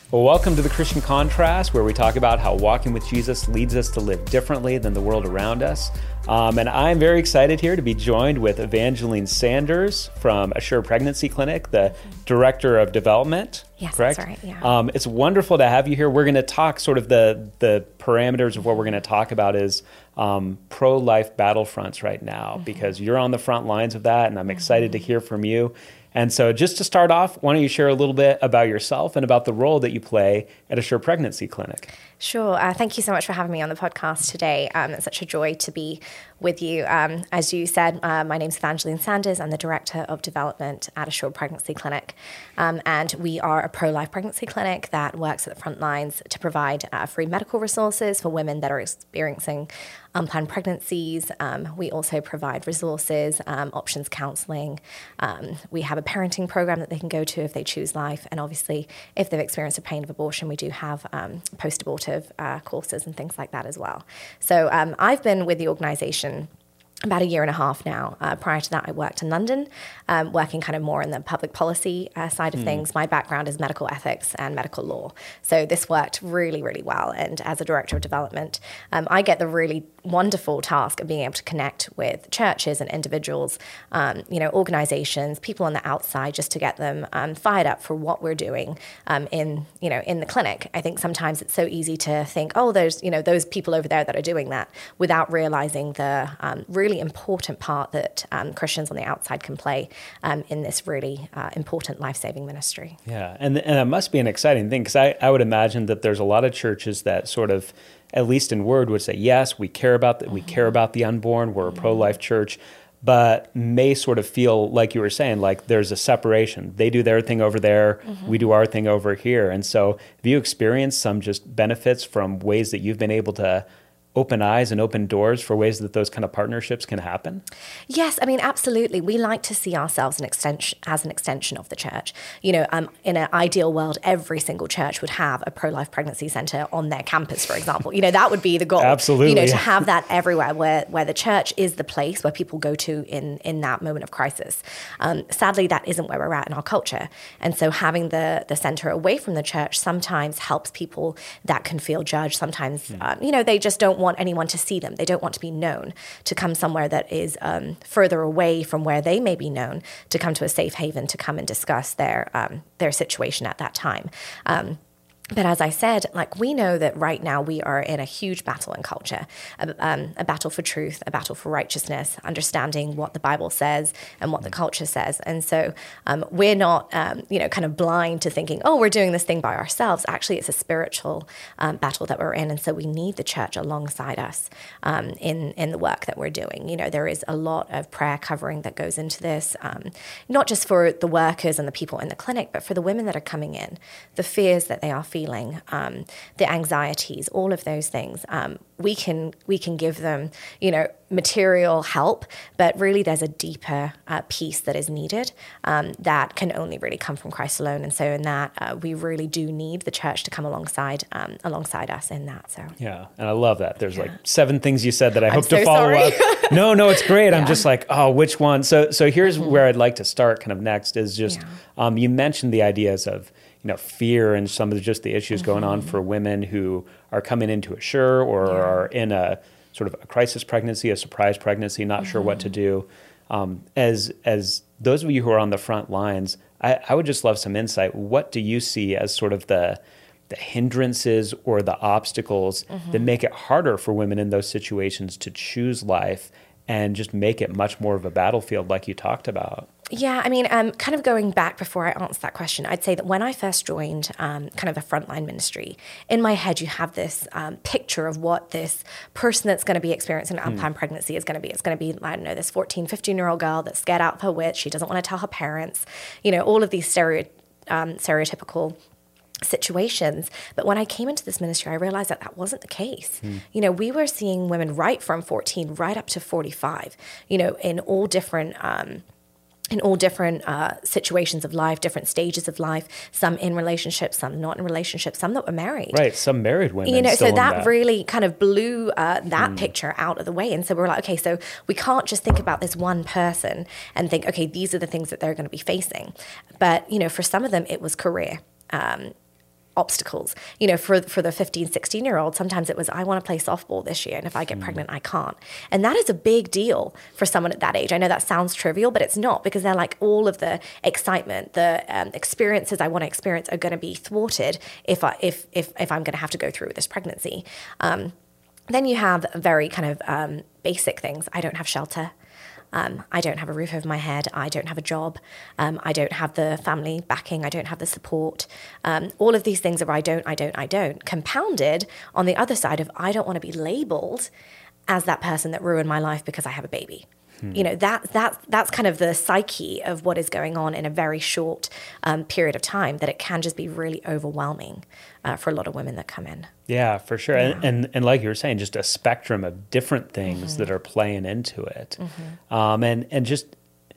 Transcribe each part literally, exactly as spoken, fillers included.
Well, welcome to the Christian Contrast, where we talk about how walking with Jesus leads us to live differently than the world around us. Um, and I'm very excited here to be joined with Evangeline Sanders from Assure Pregnancy Clinic, the Director of Development. Yes, correct? That's right. Yeah. Um, it's wonderful to have you here. We're going to talk sort of the the parameters of what we're going to talk about is um, pro-life battlefronts right now, mm-hmm. because you're on the front lines of that, and I'm excited mm-hmm. to hear from you. And so just to start off, why don't you share a little bit about yourself and about the role that you play at Assure Pregnancy Clinic? Sure. Uh, thank you so much for having me on the podcast today. Um, it's such a joy to be with you. Um, as you said, uh, my name is Evangeline Sanders. I'm the Director of Development at Assure Pregnancy Clinic. Um, and we are a pro-life pregnancy clinic that works at the front lines to provide uh, free medical resources for women that are experiencing unplanned pregnancies. Um, we also provide resources, um, options counseling. Um, we have a parenting program that they can go to if they choose life. And obviously, if they've experienced a pain of abortion, we do have um, post-abortive uh, courses and things like that as well. So um, I've been with the organization about a year and a half now. Uh, prior to that, I worked in London, um, working kind of more in the public policy uh, side of mm. things. My background is medical ethics and medical law. So this worked really, really well. And as a director of development, um, I get the really wonderful task of being able to connect with churches and individuals, um, you know, organizations, people on the outside, just to get them um, fired up for what we're doing um, in, you know, in the clinic. I think sometimes it's so easy to think, oh, there's, you know, those people over there that are doing that, without realizing the um, really really important part that um, Christians on the outside can play um, in this really uh, important life-saving ministry. Yeah, and and it must be an exciting thing, because I, I would imagine that there's a lot of churches that sort of, at least in word, would say, yes, we care about the, mm-hmm. we care about the unborn, we're a mm-hmm. pro-life church, but may sort of feel, like you were saying, like there's a separation. They do their thing over there, mm-hmm. we do our thing over here. And so have you experienced some just benefits from ways that you've been able to open eyes and open doors for ways that those kind of partnerships can happen? Yes, I mean, absolutely. We like to see ourselves an extension, as an extension of the church. You know, um, in an ideal world, every single church would have a pro-life pregnancy center on their campus, for example. You know, that would be the goal. Absolutely. You know, to have that everywhere, where where the church is the place where people go to in, in that moment of crisis. Um, sadly, that isn't where we're at in our culture. And so having the, the center away from the church sometimes helps people that can feel judged. Sometimes, mm. um, you know, they just don't want want anyone to see them. They don't want to be known, to come somewhere that is um, further away from where they may be known, to come to a safe haven, to come and discuss their um, their situation at that time. Um, But as I said, like, we know that right now we are in a huge battle in culture, a, um, a battle for truth, a battle for righteousness, understanding what the Bible says and what the culture says. And so um, we're not, um, you know, kind of blind to thinking, oh, we're doing this thing by ourselves. Actually, it's a spiritual um, battle that we're in. And so we need the church alongside us um, in, in the work that we're doing. You know, there is a lot of prayer covering that goes into this, um, not just for the workers and the people in the clinic, but for the women that are coming in, the fears that they are feeling. feeling, um, the anxieties, all of those things. Um, we can we can give them, you know, material help, but really there's a deeper uh, piece that is needed um, that can only really come from Christ alone. And so in that, uh, we really do need the church to come alongside um, alongside us in that. So yeah, and I love that. There's yeah. like seven things you said that I I'm hope so to follow sorry. up. No, no, it's great. Yeah. I'm just like, oh, which one? So so here's mm-hmm. where I'd like to start kind of next is just, yeah. um, you mentioned the ideas of, you know, fear and some of the, just the issues mm-hmm. going on for women who are coming into Assure or yeah. are in a sort of a crisis pregnancy, a surprise pregnancy, not mm-hmm. sure what to do. Um, as as those of you who are on the front lines, I, I would just love some insight. What do you see as sort of the the hindrances or the obstacles mm-hmm. that make it harder for women in those situations to choose life and just make it much more of a battlefield like you talked about? Yeah, I mean, um, kind of going back before I answer that question, I'd say that when I first joined um, kind of the frontline ministry, in my head you have this um, picture of what this person that's going to be experiencing an unplanned mm. pregnancy is going to be. It's going to be, I don't know, this fourteen, fifteen-year-old girl that's scared out of her wits. She doesn't want to tell her parents, you know, all of these stereo, um, stereotypical situations. But when I came into this ministry, I realized that that wasn't the case. Mm. You know, we were seeing women right from fourteen right up to forty-five, you know, in all different um in all different uh, situations of life, different stages of life, some in relationships, some not in relationships, some that were married. Right, some married women. You know, still so that, that really kind of blew uh, that mm. picture out of the way. And so we were like, okay, so we can't just think about this one person and think, okay, these are the things that they're going to be facing. But, you know, for some of them, it was career. Um, obstacles. You know, for for the fifteen, sixteen year old, sometimes it was, I want to play softball this year, and if I get mm. pregnant, I can't. And that is a big deal for someone at that age. I know that sounds trivial, but it's not, because they're like, all of the excitement, the um, experiences I want to experience are going to be thwarted if I if if if I'm going to have to go through with this pregnancy. Um, then you have very kind of um, basic things. I don't have shelter. Um, I don't have a roof over my head. I don't have a job. Um, I don't have the family backing. I don't have the support. Um, all of these things are I don't, I don't, I don't. Compounded on the other side of, I don't want to be labeled as that person that ruined my life because I have a baby. Hmm. You know, that, that, that's kind of the psyche of what is going on in a very short um, period of time, that it can just be really overwhelming uh, for a lot of women that come in. Yeah, for sure. Yeah. And, and and like you were saying, just a spectrum of different things mm-hmm. that are playing into it. Mm-hmm. Um, and, and just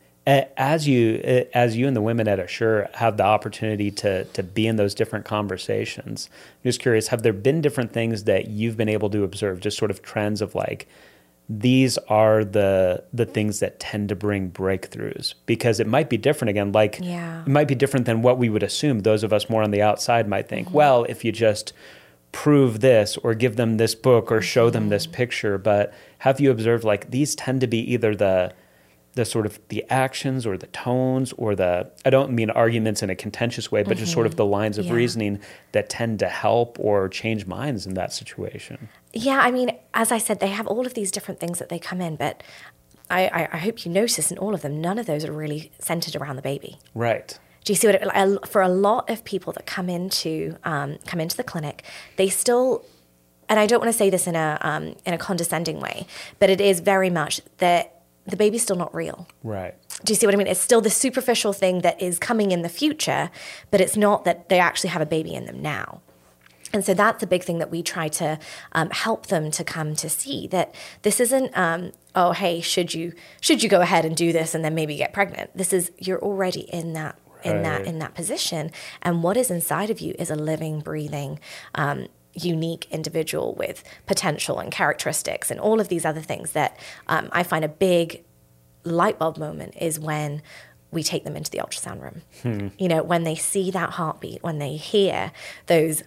as you as you and the women at Assure have the opportunity to to be in those different conversations, I'm just curious, have there been different things that you've been able to observe, just sort of trends of like, these are the the things that tend to bring breakthroughs? Because it might be different again, like yeah. it might be different than what we would assume. Those of us more on the outside might think, mm-hmm. well, if you just prove this or give them this book or show mm-hmm. them this picture. But have you observed like these tend to be either the the sort of the actions or the tones or the, I don't mean arguments in a contentious way, but mm-hmm. just sort of the lines of yeah. reasoning that tend to help or change minds in that situation? Yeah, I mean, as I said, they have all of these different things that they come in, but I, I, I hope you notice in all of them, none of those are really centered around the baby. Right. Do you see what it, for a lot of people that come into um, come into the clinic, they still, and I don't want to say this in a um, in a condescending way, but it is very much that the baby's still not real. Right. Do you see what I mean? It's still the superficial thing that is coming in the future, but it's not that they actually have a baby in them now. And so that's a big thing that we try to um, help them to come to see, that this isn't, um, oh, hey, should you should you go ahead and do this and then maybe get pregnant? This is, you're already in that in right. that in that position, and what is inside of you is a living, breathing, um, unique individual with potential and characteristics and all of these other things that um, I find a big light bulb moment is when we take them into the ultrasound room. Hmm. You know, when they see that heartbeat, when they hear those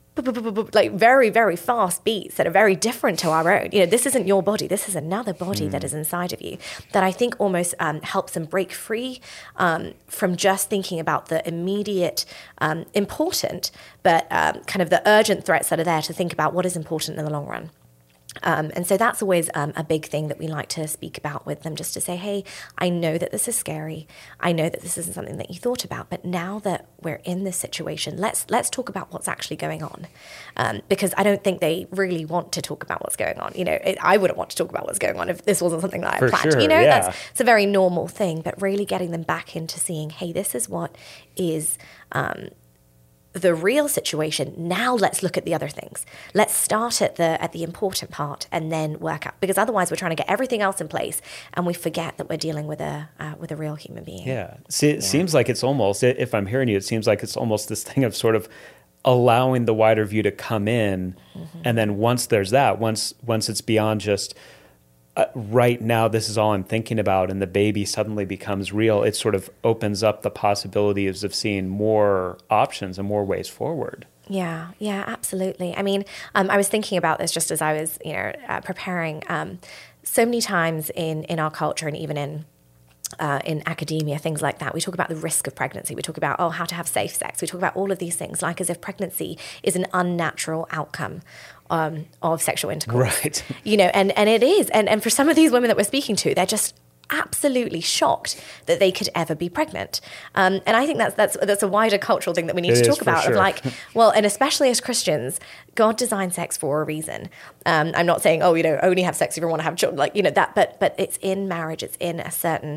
like very, very fast beats that are very different to our own. You know, this isn't your body. This is another body mm. that is inside of you, that I think almost um, helps them break free um, from just thinking about the immediate um, important, but um, kind of the urgent threats that are there, to think about what is important in the long run. Um, and so that's always um, a big thing that we like to speak about with them, just to say, hey, I know that this is scary. I know that this isn't something that you thought about, but now that we're in this situation, let's let's talk about what's actually going on. Um, because I don't think they really want to talk about what's going on. You know, it, I wouldn't want to talk about what's going on if this wasn't something that I For planned. Sure, you know, yeah. that's it's a very normal thing, but really getting them back into seeing, hey, this is what is um, the real situation. Now let's look at the other things. Let's start at the at the important part and then work out, because otherwise we're trying to get everything else in place and we forget that we're dealing with a uh, with a real human being. Yeah. See, it yeah. seems like it's almost, if I'm hearing you, it seems like it's almost this thing of sort of allowing the wider view to come in, mm-hmm. and then once there's that, once once it's beyond just Uh, right now, this is all I'm thinking about, and the baby suddenly becomes real, it sort of opens up the possibilities of seeing more options and more ways forward. Yeah, yeah, absolutely. I mean, um, I was thinking about this just as I was, you know, uh, preparing. Um, so many times in, in our culture, and even in Uh, in academia, things like that, we talk about the risk of pregnancy. We talk about, oh, how to have safe sex. We talk about all of these things, like as if pregnancy is an unnatural outcome um, of sexual intercourse. Right. You know, and, and it is. And, and for some of these women that we're speaking to, they're just absolutely shocked that they could ever be pregnant. Um, and I think that's that's that's a wider cultural thing that we need it to talk about. Sure. Of like, well, and especially as Christians, God designed sex for a reason. Um, I'm not saying, oh, you know, only have sex if you want to have children, like, you know, that, but but it's in marriage, it's in a certain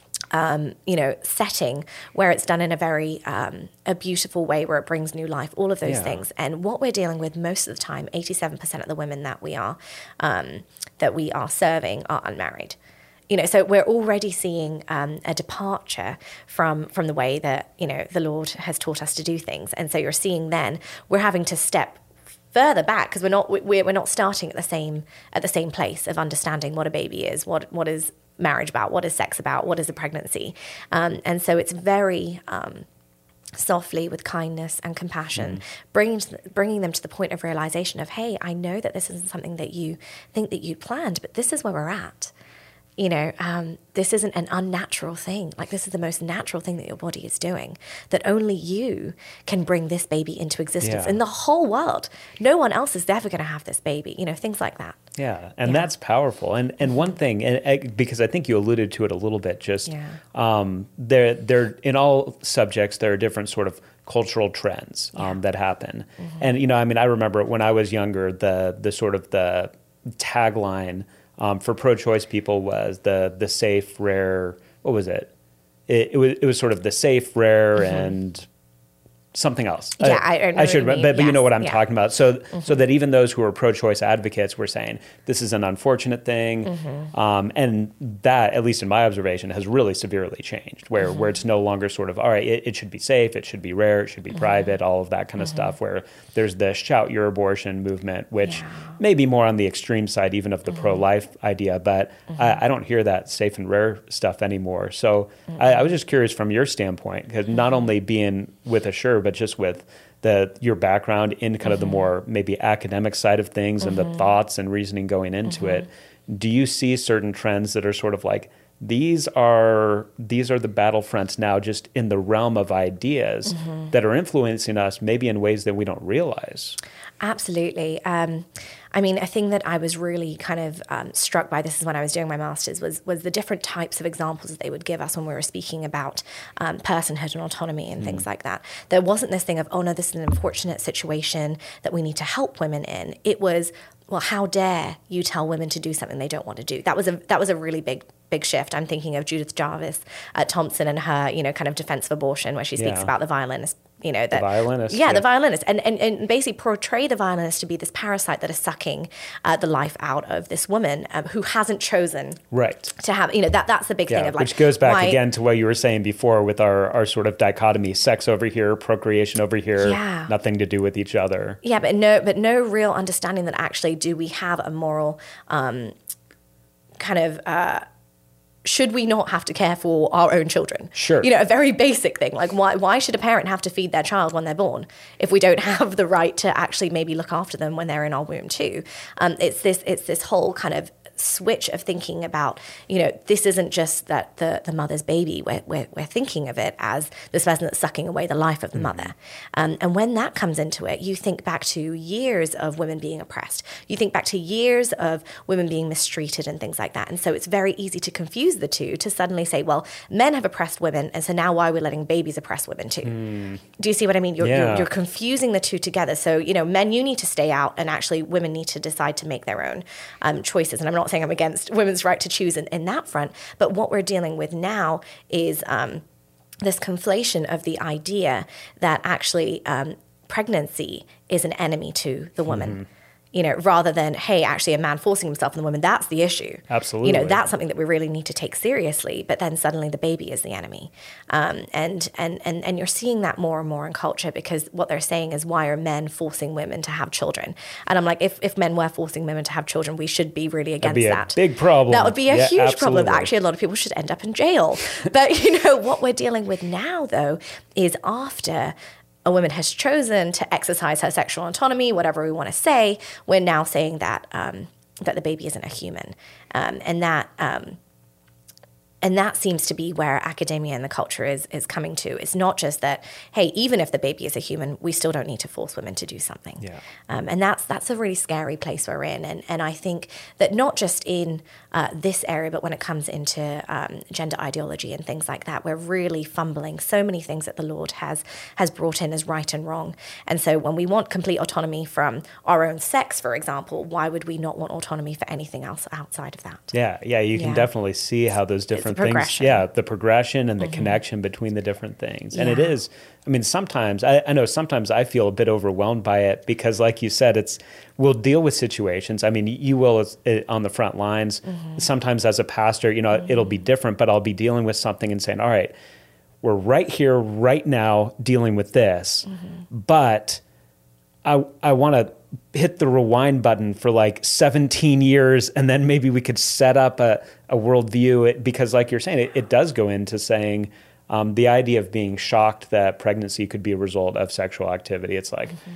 Um, you know, setting where it's done in a very um, a beautiful way, where it brings new life, all of those yeah. things. And what we're dealing with most of the time, eighty-seven percent of the women that we are um, that we are serving are unmarried. You know, so we're already seeing um, a departure from from the way that, you know, the Lord has taught us to do things. And so you're seeing then we're having to step further back, because we're not we're we're not starting at the same at the same place of understanding what a baby is, what what is marriage about, what is sex about, what is a pregnancy, um, and so it's very um, softly with kindness and compassion, mm. bringing bringing them to the point of realization of, hey, I know that this isn't something that you think that you planned, but this is where we're at. You know, um, this isn't an unnatural thing. Like, this is the most natural thing that your body is doing, that only you can bring this baby into existence yeah. in the whole world. No one else is ever going to have this baby, you know, things like that. Yeah, and yeah. that's powerful. And and one thing, and, and because I think you alluded to it a little bit, just yeah. um, there, there in all subjects, there are different sort of cultural trends um, yeah. that happen. Mm-hmm. And, you know, I mean, I remember when I was younger, the the sort of the tagline Um, for pro-choice people was the the safe, rare. What was it? It, it was it was sort of the safe, rare, mm-hmm. and something else. Yeah, I, I, know I should, what you but, but yes, you know what I'm yeah. talking about. So mm-hmm. so that even those who are pro-choice advocates were saying this is an unfortunate thing, mm-hmm. um, and that, at least in my observation, has really severely changed. Where mm-hmm. where it's no longer sort of all right. It, it should be safe. It should be rare. It should be mm-hmm. private. All of that kind of mm-hmm. stuff. Where there's the shout your abortion movement, which yeah. may be more on the extreme side, even of the mm-hmm. pro-life idea. But mm-hmm. I, I don't hear that safe and rare stuff anymore. So mm-hmm. I, I was just curious from your standpoint, because mm-hmm. not only being with Assure, but just with the your background in kind mm-hmm. of the more maybe academic side of things mm-hmm. and the thoughts and reasoning going into mm-hmm. it. Do you see certain trends that are sort of like, these are these are the battlefronts now, just in the realm of ideas mm-hmm. that are influencing us maybe in ways that we don't realize? Absolutely. Um, I mean, a thing that I was really kind of um, struck by, this is when I was doing my master's, was was the different types of examples that they would give us when we were speaking about um, personhood and autonomy and mm. things like that. There wasn't this thing of, oh no, this is an unfortunate situation that we need to help women in. It was, well, how dare you tell women to do something they don't want to do? That was a that was a really big big shift. I'm thinking of Judith Jarvis uh, Thompson and her, you know, kind of defense of abortion, where she speaks yeah. about the violinist. You know, that, the violinist. Yeah, yeah, the violinist. And, and and basically portray the violinist to be this parasite that is sucking uh, the life out of this woman um, who hasn't chosen right. to have, you know, that that's the big yeah, thing of like. Which goes back why, again to what you were saying before with our, our sort of dichotomy, sex over here, procreation over here, yeah. nothing to do with each other. Yeah, but no, but no real understanding that actually do we have a moral um, kind of... Uh, should we not have to care for our own children? Sure. You know, a very basic thing. Like, why why should a parent have to feed their child when they're born if we don't have the right to actually maybe look after them when they're in our womb too? Um, it's this it's this whole kind of switch of thinking about, you know, this isn't just that the, the mother's baby. We're, we're, we're thinking of it as this person that's sucking away the life of the mm. mother. Um, and when that comes into it, you think back to years of women being oppressed. You think back to years of women being mistreated and things like that. And so it's very easy to confuse the two, to suddenly say, well, men have oppressed women, and so now why are we letting babies oppress women too? Mm. Do you see what I mean? You're, yeah. you're, you're confusing the two together. So, you know, men, you need to stay out, and actually women need to decide to make their own um, choices. And I'm not saying I'm against women's right to choose in, in that front, but what we're dealing with now is um, this conflation of the idea that actually um, pregnancy is an enemy to the woman. Mm-hmm. You know, rather than, hey, actually a man forcing himself on the woman, that's the issue. Absolutely. You know, that's something that we really need to take seriously. But then suddenly the baby is the enemy. Um, and, and, and, and you're seeing that more and more in culture, because what they're saying is, why are men forcing women to have children? And I'm like, if, if men were forcing women to have children, we should be really against That'd be that. A big problem. That would be a yeah, huge absolutely. problem. Actually, a lot of people should end up in jail. But, you know, what we're dealing with now, though, is after a woman has chosen to exercise her sexual autonomy, whatever we want to say, we're now saying that um, that the baby isn't a human, um, and that um, and that seems to be where academia and the culture is is coming to. It's not just that, hey, even if the baby is a human, we still don't need to force women to do something. Yeah. Um, and that's that's a really scary place we're in. And and I think that not just in uh, this area, but when it comes into um, gender ideology and things like that, we're really fumbling so many things that the Lord has has brought in as right and wrong. And so when we want complete autonomy from our own sex, for example, why would we not want autonomy for anything else outside of that? Yeah, yeah, you can Yeah. definitely see how those different things, progression. yeah, the progression and the Mm-hmm. connection between the different things. And Yeah. it is, I mean, sometimes, I, I know sometimes I feel a bit overwhelmed by it because, like you said, it's, we'll deal with situations. I mean, you will as, uh, on the front lines. Mm-hmm. Sometimes as a pastor, you know, mm-hmm. it'll be different, but I'll be dealing with something and saying, all right, we're right here, right now, dealing with this, mm-hmm. but I I want to hit the rewind button for like seventeen years, and then maybe we could set up a, a worldview. It, because like you're saying, it, it does go into saying, Um, the idea of being shocked that pregnancy could be a result of sexual activity, it's like, mm-hmm.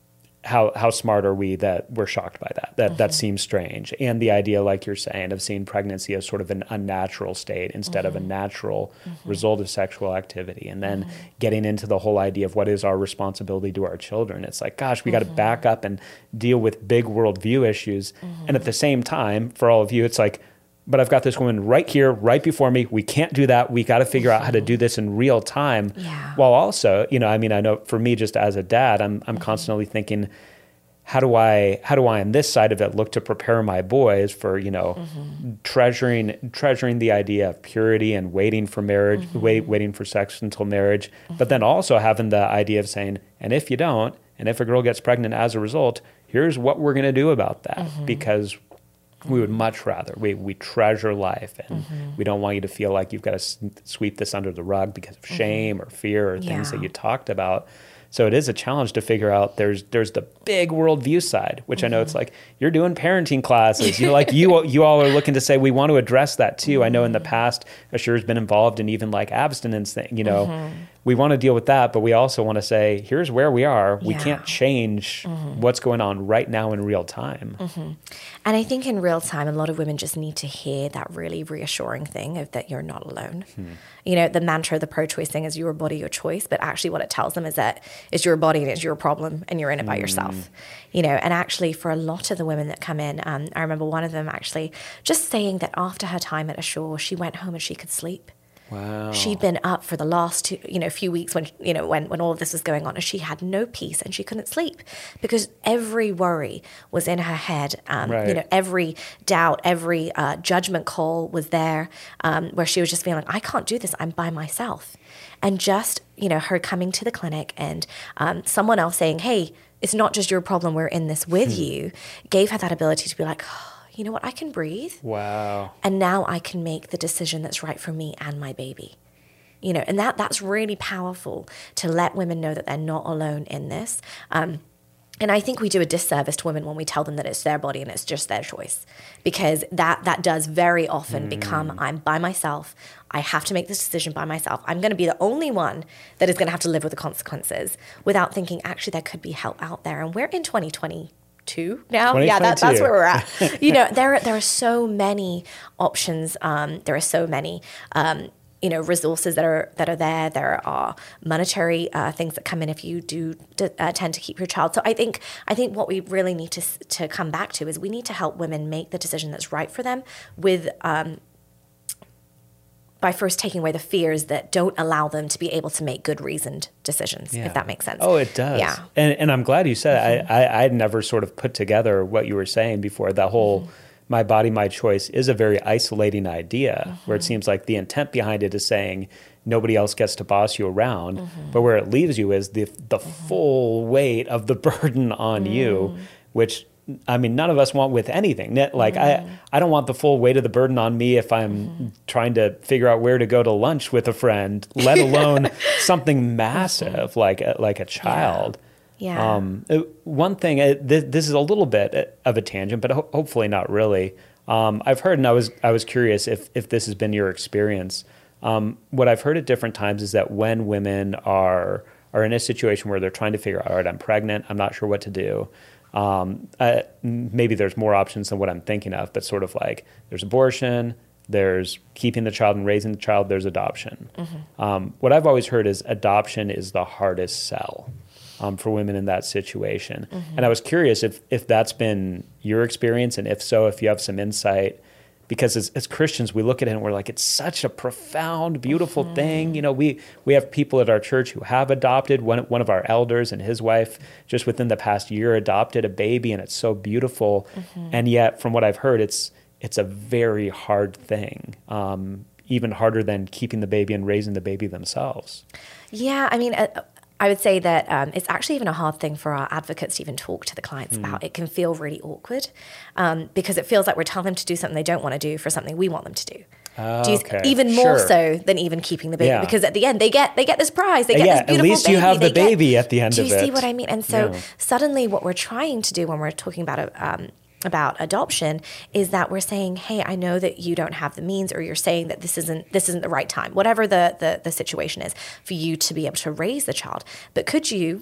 how how smart are we that we're shocked by that? That mm-hmm. that seems strange. And the idea, like you're saying, of seeing pregnancy as sort of an unnatural state instead mm-hmm. of a natural mm-hmm. result of sexual activity. And then mm-hmm. getting into the whole idea of what is our responsibility to our children. It's like, gosh, we mm-hmm. got to back up and deal with big worldview issues. Mm-hmm. And at the same time, for all of you, it's like, but I've got this woman right here, right before me. We can't do that. We got to figure out how to do this in real time. Yeah. While also, you know, I mean, I know for me, just as a dad, I'm I'm mm-hmm. constantly thinking, how do I how do I on this side of it look to prepare my boys for, you know, mm-hmm. treasuring treasuring the idea of purity and waiting for marriage, mm-hmm. wait, waiting for sex until marriage, mm-hmm. but then also having the idea of saying, and if you don't, and if a girl gets pregnant as a result, here's what we're going to do about that, mm-hmm. because we would much rather, we we treasure life, and mm-hmm. we don't want you to feel like you've got to s- sweep this under the rug because of shame mm-hmm. or fear or yeah. things that you talked about. So it is a challenge to figure out. There's there's the big worldview side, which mm-hmm. I know it's like you're doing parenting classes. You know, like you you all are looking to say we want to address that too. Mm-hmm. I know in the past, Assure's been involved in even like abstinence thing. You know, mm-hmm. we want to deal with that, but we also want to say here's where we are. We yeah. can't change mm-hmm. what's going on right now in real time. Mm-hmm. And I think in real time, a lot of women just need to hear that really reassuring thing of that you're not alone. Hmm. You know, the mantra of the pro-choice thing is your body, your choice, but actually what it tells them is that it's your body and it's your problem and you're in it by mm. yourself. You know, and actually for a lot of the women that come in, um, I remember one of them actually just saying that after her time at Assure, she went home and she could sleep. Wow. She'd been up for the last two, you know, few weeks when, you know, when, when all of this was going on, and she had no peace and she couldn't sleep because every worry was in her head. Um, right. You know, every doubt, every uh, judgment call was there, um, where she was just feeling, I can't do this. I'm by myself. And just, you know, her coming to the clinic and um, someone else saying, hey, it's not just your problem. We're in this with hmm. you, gave her that ability to be like, oh, you know what, I can breathe. Wow. And now I can make the decision that's right for me and my baby. You know, and that that's really powerful to let women know that they're not alone in this. Um, and I think we do a disservice to women when we tell them that it's their body and it's just their choice, because that that does very often mm. become, I'm by myself. I have to make this decision by myself. I'm going to be the only one that is going to have to live with the consequences, without thinking, actually, there could be help out there. And we're in twenty twenty. Two now, yeah, that, that's where we're at. You know, there there are so many options. Um, there are so many, um, you know, resources that are that are there. There are monetary uh, things that come in if you do d- uh, tend to keep your child. So I think I think what we really need to to come back to is we need to help women make the decision that's right for them, with um, by first taking away the fears that don't allow them to be able to make good reasoned decisions, yeah. if that makes sense. Oh, it does. Yeah. And and I'm glad you said mm-hmm. it. I, I I'd never sort of put together what you were saying before. That whole mm-hmm. my body, my choice is a very isolating idea, mm-hmm. where it seems like the intent behind it is saying nobody else gets to boss you around, mm-hmm. but where it leaves you is the the mm-hmm. full weight of the burden on mm-hmm. you, which, I mean, none of us want with anything. Like, mm. I, I don't want the full weight of the burden on me if I'm mm-hmm. trying to figure out where to go to lunch with a friend, let alone something massive like a, like a child. Yeah. yeah. Um, one thing, this, this is a little bit of a tangent, but ho- hopefully not really. Um, I've heard, and I was I was curious if if this has been your experience. Um, what I've heard at different times is that when women are are in a situation where they're trying to figure out, all right, I'm pregnant, I'm not sure what to do. Um, uh, maybe there's more options than what I'm thinking of, but sort of like there's abortion, there's keeping the child and raising the child, there's adoption. Mm-hmm. Um, what I've always heard is adoption is the hardest sell um, for women in that situation. Mm-hmm. And I was curious if if that's been your experience, and if so, if you have some insight. Because as, as Christians, we look at it and we're like, it's such a profound, beautiful mm-hmm. thing. You know, we we have people at our church who have adopted. One, one of our elders and his wife just within the past year adopted a baby, and it's so beautiful. Mm-hmm. And yet, from what I've heard, it's it's a very hard thing, um, even harder than keeping the baby and raising the baby themselves. Yeah, I mean, uh, I would say that um, it's actually even a hard thing for our advocates to even talk to the clients mm. about. It can feel really awkward um, because it feels like we're telling them to do something they don't want to do for something we want them to do. Uh, do you, okay. Even more sure. so than even keeping the baby, yeah. because at the end they get they get this prize, they get yeah, this beautiful baby. At least you have the baby get, at the end of it. Do you it. see what I mean? And so yeah. suddenly what we're trying to do when we're talking about a, um, about adoption is that we're saying, hey, I know that you don't have the means, or you're saying that this isn't this isn't the right time, whatever the, the, the situation is for you to be able to raise the child. But could you,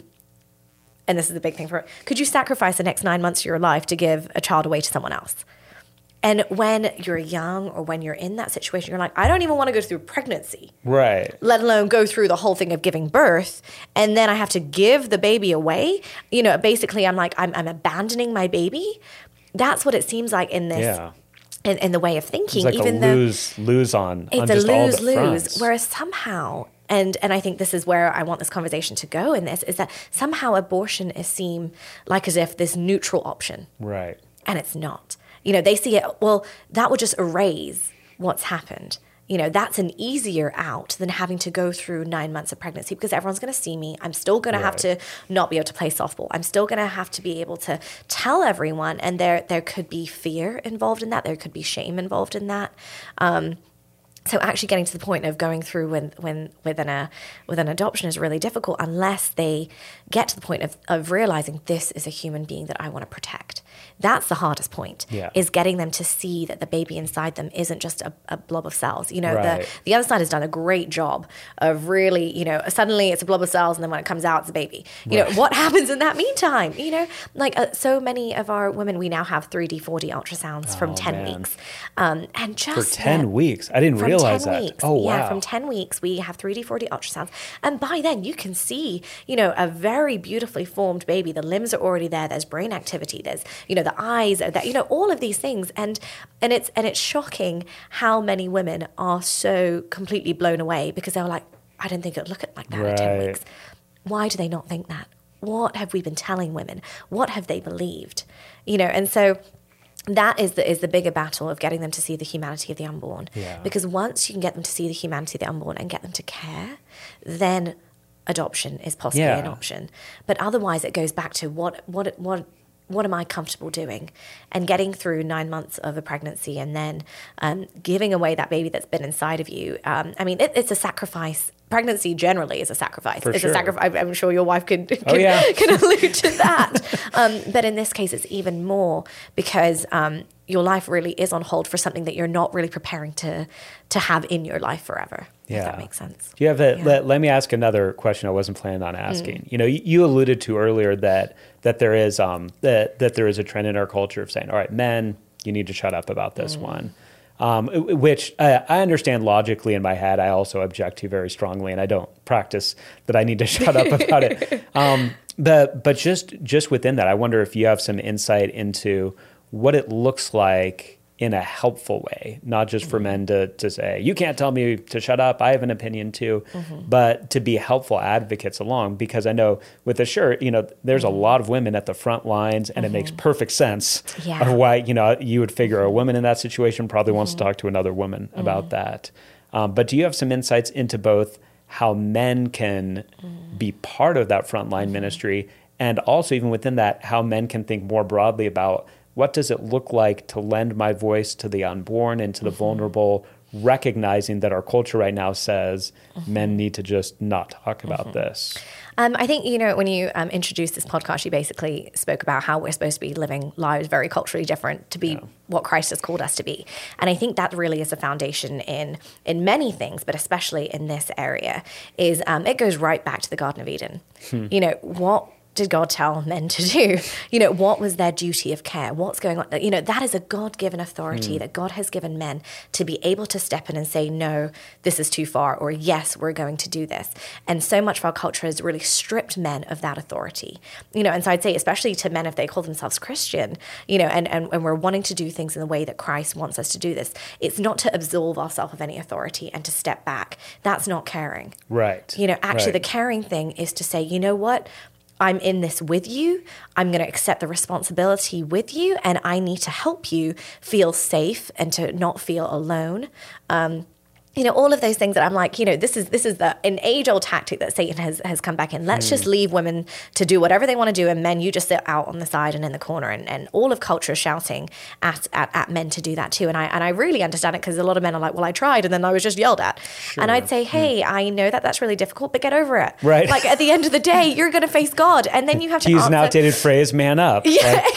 and this is the big thing for it, could you sacrifice the next nine months of your life to give a child away to someone else? And when you're young or when you're in that situation, you're like, I don't even want to go through pregnancy. Right. Let alone go through the whole thing of giving birth. And then I have to give the baby away. You know, basically I'm like, I'm, I'm abandoning my baby. That's what it seems like in this, yeah. in, in the way of thinking. It's like even a though lose, lose on, it's on a just all lose, the lose. fronts. Whereas somehow, and, and I think this is where I want this conversation to go in this, is that somehow abortion is seen like as if this neutral option. Right. And it's not. You know, they see it, well, that would just erase what's happened. You know, that's an easier out than having to go through nine months of pregnancy, because everyone's going to see me. I'm still going right. to have to not be able to play softball. I'm still going to have to be able to tell everyone. And there there could be fear involved in that. There could be shame involved in that. Um, so actually getting to the point of going through when, when with, an, uh, with an adoption is really difficult unless they get to the point of, of realizing this is a human being that I want to protect. That's the hardest point, yeah. is getting them to see that the baby inside them isn't just a, a blob of cells. You know, right. the, the other side has done a great job of really, you know, suddenly it's a blob of cells and then when it comes out, it's a baby. You right. know, what happens in that meantime? You know, like uh, so many of our women, we now have three D, four D ultrasounds oh, from ten man. weeks. Um, and just For ten the, weeks? I didn't realize that. Weeks, oh, wow. Yeah, from ten weeks, we have three D, four D ultrasounds. And by then you can see, you know, a very beautifully formed baby. The limbs are already there. There's brain activity. There's, you know, the eyes are there. You know, all of these things, and and it's and it's shocking how many women are so completely blown away because they're like, I didn't think it would look like that right. at ten weeks. Why do they not think that? What have we been telling women? What have they believed? You know, and so that is the is the bigger battle of getting them to see the humanity of the unborn. Yeah. Because once you can get them to see the humanity of the unborn and get them to care, then adoption is possibly yeah. an option. But otherwise, it goes back to what what what. What am I comfortable doing? And getting through nine months of a pregnancy and then um, giving away that baby that's been inside of you. Um, I mean, it, it's a sacrifice. Pregnancy generally is a sacrifice. For it's sure. a sacrifice. I'm sure your wife could, could, oh, yeah. can allude to that. um, but in this case, it's even more because um, your life really is on hold for something that you're not really preparing to to have in your life forever. Yeah. If that makes sense. Do you have a, yeah. let, let me ask another question I wasn't planning on asking. Mm. You know, you, you alluded to earlier that that there is um that that there is a trend in our culture of saying, all right, men, you need to shut up about this mm. one. Um, which uh, I understand logically in my head. I also object to very strongly, and I don't practice that I need to shut up about it. Um, but but just just within that, I wonder if you have some insight into what it looks like in a helpful way, not just for men to, to say, you can't tell me to shut up, I have an opinion too, mm-hmm. but to be helpful advocates along, because I know with Assure, you know, there's mm-hmm. a lot of women at the front lines and mm-hmm. it makes perfect sense yeah. of why, you know, you would figure a woman in that situation probably mm-hmm. wants to talk to another woman mm-hmm. about that. Um, but do you have some insights into both how men can mm-hmm. be part of that frontline mm-hmm. ministry, and also even within that, how men can think more broadly about what does it look like to lend my voice to the unborn and to the mm-hmm. vulnerable, recognizing that our culture right now says mm-hmm. men need to just not talk about mm-hmm. this? Um, I think, you know, when you um, introduced this podcast, you basically spoke about how we're supposed to be living lives very culturally different to be yeah. what Christ has called us to be. And I think that really is a foundation in in many things, but especially in this area, is um, it goes right back to the Garden of Eden. Hmm. You know, what did God tell men to do? You know, what was their duty of care? What's going on? You know, that is a God-given authority mm. that God has given men to be able to step in and say, no, this is too far, or yes, we're going to do this. And so much of our culture has really stripped men of that authority. You know, and so I'd say, especially to men if they call themselves Christian, you know, and, and, and we're wanting to do things in the way that Christ wants us to do this, it's not to absolve ourselves of any authority and to step back. That's not caring. Right. You know, actually right. the caring thing is to say, you know what? I'm in this with you. I'm going to accept the responsibility with you, and I need to help you feel safe and to not feel alone. Um, you know, all of those things that I'm like, you know, this is this is the an age-old tactic that Satan has has come back in. Let's mm. just leave women to do whatever they want to do, and men, you just sit out on the side and in the corner. And, and all of culture is shouting at, at at men to do that too. And I and I really understand it, because a lot of men are like, well, I tried, and then I was just yelled at. Sure. And I'd say, hey, mm. I know that that's really difficult, but get over it. Right. Like at the end of the day, you're going to face God, and then you have to, to use answer. an outdated phrase, man up. Yeah, like, exactly.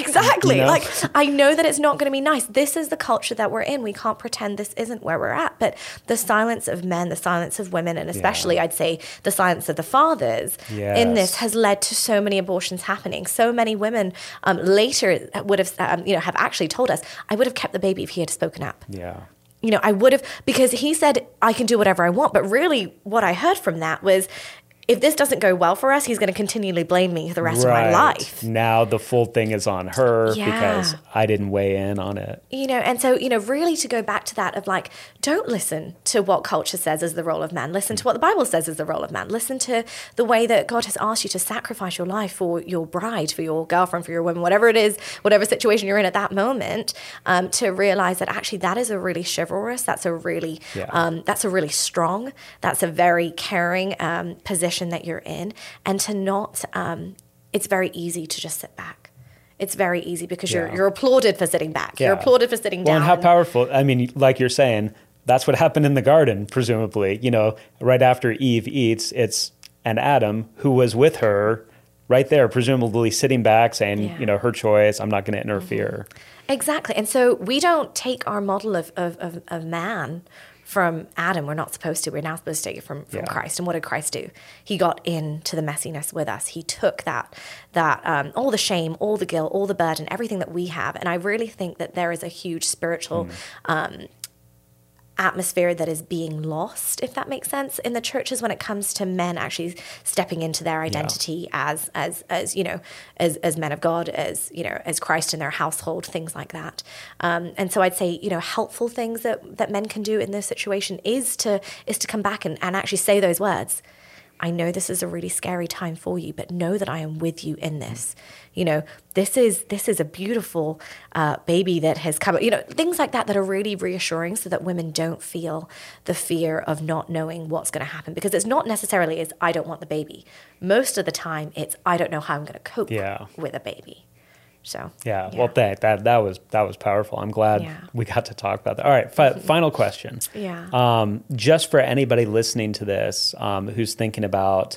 exactly. You know? Like, I know that it's not going to be nice. This is the culture that we're in. We can't pretend this isn't where we're at. But the silence of men, the silence of women, and especially Yeah. I'd say the silence of the fathers Yes. in this has led to so many abortions happening. So many women um, later would have, um, you know, have actually told us, I would have kept the baby if he had spoken up. Yeah. You know, I would have, because he said, I can do whatever I want. But really what I heard from that was, if this doesn't go well for us, he's going to continually blame me for the rest Right. of my life. Now the full thing is on her Yeah. because I didn't weigh in on it. You know, and so, you know, really to go back to that of like, don't listen to what culture says is the role of man. Listen to what the Bible says is the role of man. Listen to the way that God has asked you to sacrifice your life for your bride, for your girlfriend, for your woman, whatever it is, whatever situation you're in at that moment, um, to realize that actually that is a really chivalrous, that's a really, Yeah. um, that's a really strong, that's a very caring um, position that you're in. And to not, um, it's very easy to just sit back. It's very easy because Yeah. you're you're applauded for sitting back. You're Yeah. applauded for sitting Well, down. and how powerful, I mean, like you're saying, that's what happened in the garden, presumably. You know, right after Eve eats, it's an Adam who was with her right there, presumably sitting back saying, Yeah. you know, her choice, I'm not going to interfere. Exactly. And so we don't take our model of, of, of, of man from Adam. We're not supposed to. We're now supposed to take it from, from Yeah. Christ. And what did Christ do? He got into the messiness with us. He took that, that um, all the shame, all the guilt, all the burden, everything that we have. And I really think that there is a huge spiritual um, atmosphere that is being lost, if that makes sense, in the churches when it comes to men actually stepping into their identity as as as you know as as men of God, as you know as Christ in their household, things like that. Um, and so I'd say you know helpful things that that men can do in this situation is to is to come back and, and actually say those words. I know this is a really scary time for you, but know that I am with you in this. You know, this is this is a beautiful uh, baby that has come. You know, things like that that are really reassuring, so that women don't feel the fear of not knowing what's going to happen. Because it's not necessarily is I don't want the baby. Most of the time, it's I don't know how I'm going to cope Yeah. with a baby. So Yeah, well, that, that that was that was powerful. I'm glad Yeah. we got to talk about that. All right, fi- final question. Yeah. Um, just for anybody listening to this um, who's thinking about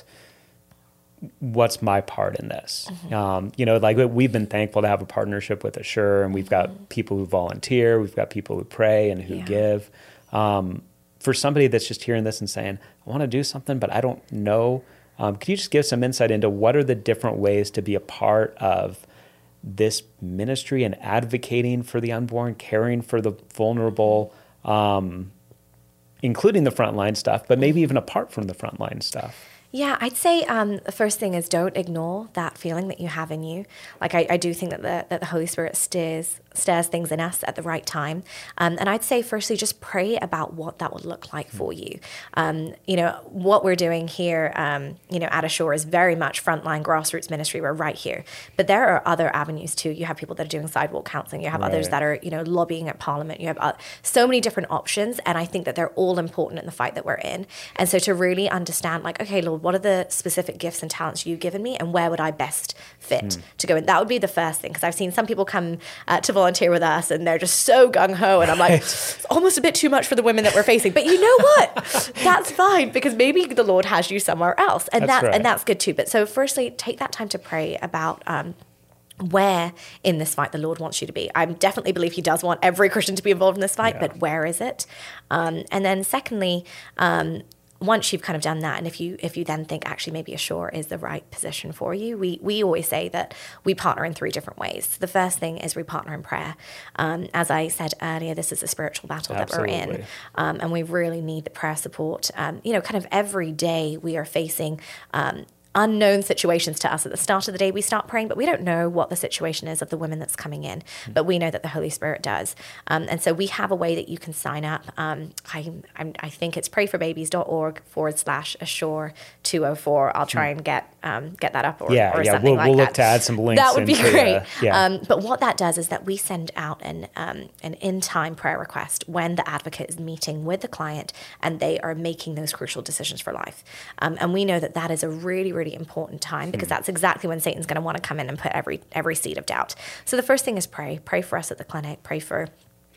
what's my part in this, um, you know, like we've been thankful to have a partnership with Assure, and we've got people who volunteer, we've got people who pray and who Yeah. give. Um, for somebody that's just hearing this and saying, I want to do something, but I don't know, um, can you just give some insight into what are the different ways to be a part of this ministry and advocating for the unborn, caring for the vulnerable, um, including the frontline stuff, but maybe even apart from the frontline stuff? Yeah, I'd say um, the first thing is don't ignore that feeling that you have in you. Like I, I do think that the that the Holy Spirit stirs stirs things in us at the right time. Um, and I'd say firstly, just pray about what that would look like for you. Um, you know, what we're doing here, um, you know, at Assure is very much frontline grassroots ministry. We're right here. But there are other avenues too. You have people that are doing sidewalk counseling. You have others Right. that are, you know, lobbying at Parliament. You have uh, so many different options. And I think that they're all important in the fight that we're in. And so to really understand like, okay, Lord, what are the specific gifts and talents you've given me, and where would I best fit to go in? That would be the first thing, because I've seen some people come uh, to volunteer with us and they're just so gung-ho, and I'm like, it's almost a bit too much for the women that we're facing. But you know what? That's fine, because maybe the Lord has you somewhere else, and That's that's right. and that's good too. But so firstly, take that time to pray about um, where in this fight the Lord wants you to be. I definitely believe he does want every Christian to be involved in this fight, Yeah. but where is it? Um, and then secondly, um, once you've kind of done that, and if you if you then think actually maybe Assure is the right position for you, we we always say that we partner in three different ways. The first thing is we partner in prayer. Um, as I said earlier, this is a spiritual battle that we're in, Absolutely. um, and we really need the prayer support. Um, you know, kind of every day we are facing um, unknown situations to us. At the start of the day, we start praying, but we don't know what the situation is of the women that's coming in. But we know that the Holy Spirit does. Um, and so we have a way that you can sign up. Um, I, I'm, I think it's prayforbabies.org forward slash Assure two oh four. I'll try and get um, get that up or, Yeah, or yeah, something we'll- like we'll that. look to add some links That would be into, great. uh, yeah. Um, but what that does is that we send out an um, an in-time prayer request when the advocate is meeting with the client and they are making those crucial decisions for life. Um, and we know that that is a really, really important time, because that's exactly when Satan's going to want to come in and put every every seed of doubt. So the first thing is pray. Pray for us at the clinic. Pray for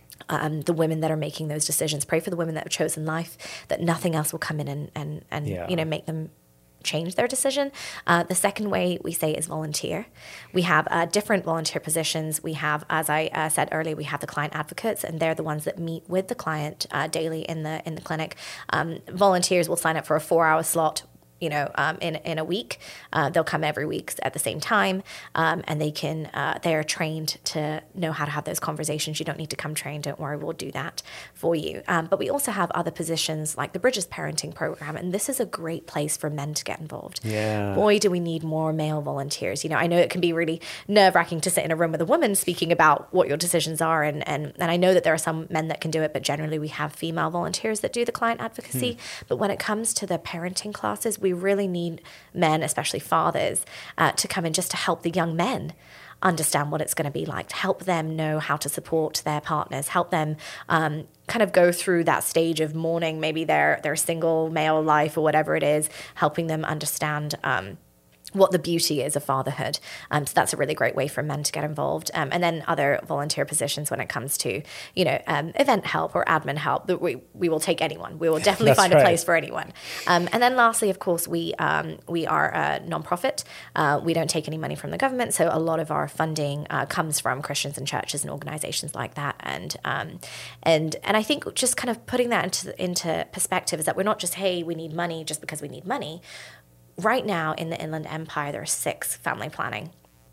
Um, the women that are making those decisions. Pray for the women that have chosen life, that nothing else will come in and and, and Yeah. you know make them change their decision. Uh, the second way we say is volunteer. We have uh, different volunteer positions. We have, as I uh, said earlier, we have the client advocates, and they're the ones that meet with the client uh, daily in the in the clinic. Um, volunteers will sign up for a four-hour slot, you know, um, in in a week. Uh, they'll come every week at the same time, um, and they can, uh, they are trained to know how to have those conversations. You don't need to come trained. Don't worry, we'll do that for you. Um, but we also have other positions like the Bridges Parenting Program, and this is a great place for men to get involved. Yeah. Boy, do we need more male volunteers. You know, I know it can be really nerve-wracking to sit in a room with a woman speaking about what your decisions are, and and and I know that there are some men that can do it, but generally we have female volunteers that do the client advocacy. Hmm. But when it comes to the parenting classes, we really need men, especially fathers, uh, to come in just to help the young men understand what it's going to be like, to help them know how to support their partners, help them um, kind of go through that stage of mourning, maybe their their single male life or whatever it is, helping them understand um, what the beauty is of fatherhood. Um, so that's a really great way for men to get involved. Um, and then other volunteer positions when it comes to, you know, um, event help or admin help, that we, we will take anyone. We will definitely find right. a place for anyone. Um, and then lastly, of course, we um, we are a nonprofit. Uh, we don't take any money from the government. So a lot of our funding uh, comes from Christians and churches and organizations like that. And um, and and I think just kind of putting that into, into perspective is that we're not just, hey, we need money just because we need money. Right now in the Inland Empire, there are six family planning,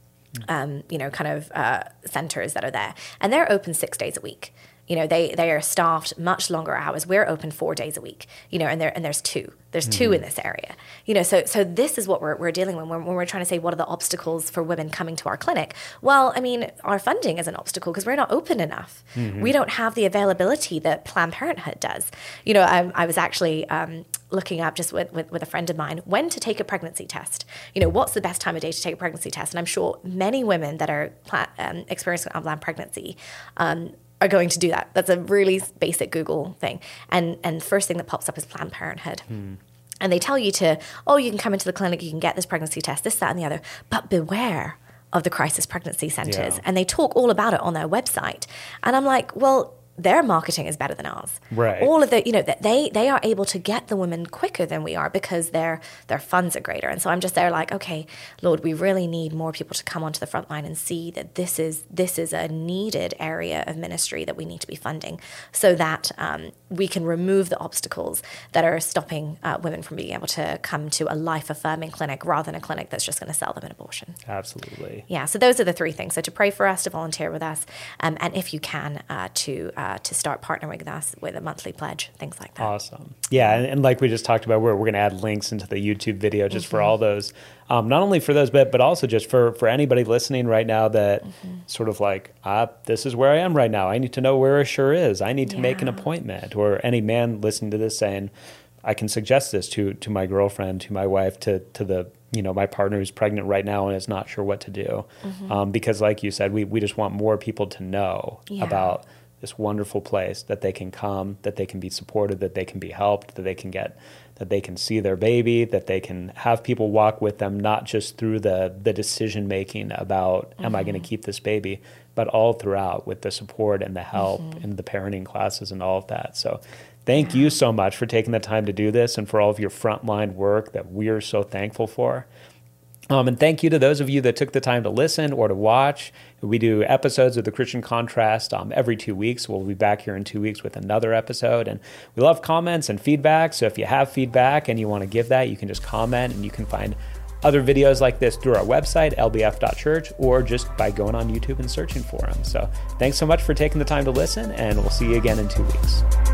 um, you know, kind of uh, centers that are there. And they're open six days a week. You know, they they are staffed much longer hours. We're open four days a week, you know, and there and there's two. There's two mm-hmm. in this area. You know, so so this is what we're we're dealing with when, when we're trying to say what are the obstacles for women coming to our clinic. Well, I mean, our funding is an obstacle because we're not open enough. Mm-hmm. We don't have the availability that Planned Parenthood does. You know, I, I was actually um, looking up just with, with, with a friend of mine when to take a pregnancy test. You know, what's the best time of day to take a pregnancy test? And I'm sure many women that are pla- um, experiencing unplanned pregnancy um, are going to do that. That's a really basic Google thing. And and first thing that pops up is Planned Parenthood. Hmm. And they tell you to, oh, you can come into the clinic, you can get this pregnancy test, this, that, and the other. But beware of the crisis pregnancy centers. Yeah. And they talk all about it on their website. And I'm like, well, their marketing is better than ours. Right. All of the, you know, that they they are able to get the women quicker than we are because their their funds are greater. And so I'm just there like, okay, Lord, we really need more people to come onto the front line and see that this is this is a needed area of ministry that we need to be funding, so that um, we can remove the obstacles that are stopping uh, women from being able to come to a life-affirming clinic rather than a clinic that's just going to sell them an abortion. Absolutely. Yeah. So those are the three things. So to pray for us, to volunteer with us, um, and if you can, uh, to uh, Uh, to start partnering with us with a monthly pledge, things like that. Awesome. Yeah, and, and like we just talked about, we're, we're going to add links into the YouTube video just mm-hmm. for all those, um, not only for those, but but also just for, for anybody listening right now that mm-hmm. sort of like, ah, this is where I am right now. I need to know where Assure is. I need to yeah. make an appointment. Or any man listening to this saying, I can suggest this to to my girlfriend, to my wife, to to the you know, my partner who's pregnant right now and is not sure what to do. Mm-hmm. Um, because like you said, we, we just want more people to know yeah. about this wonderful place that they can come, that they can be supported, that they can be helped, that they can get, that they can see their baby, that they can have people walk with them, not just through the the decision making about, mm-hmm. am I going to keep this baby, but all throughout with the support and the help mm-hmm. and the parenting classes and all of that. So thank yeah. you so much for taking the time to do this and for all of your frontline work that we're so thankful for. Um, and thank you to those of you that took the time to listen or to watch. We do episodes of The Christian Contrast um, every two weeks. We'll be back here in two weeks with another episode. And we love comments and feedback. So if you have feedback and you want to give that, you can just comment, and you can find other videos like this through our website, l b f dot church, or just by going on YouTube and searching for them. So thanks so much for taking the time to listen, and we'll see you again in two weeks.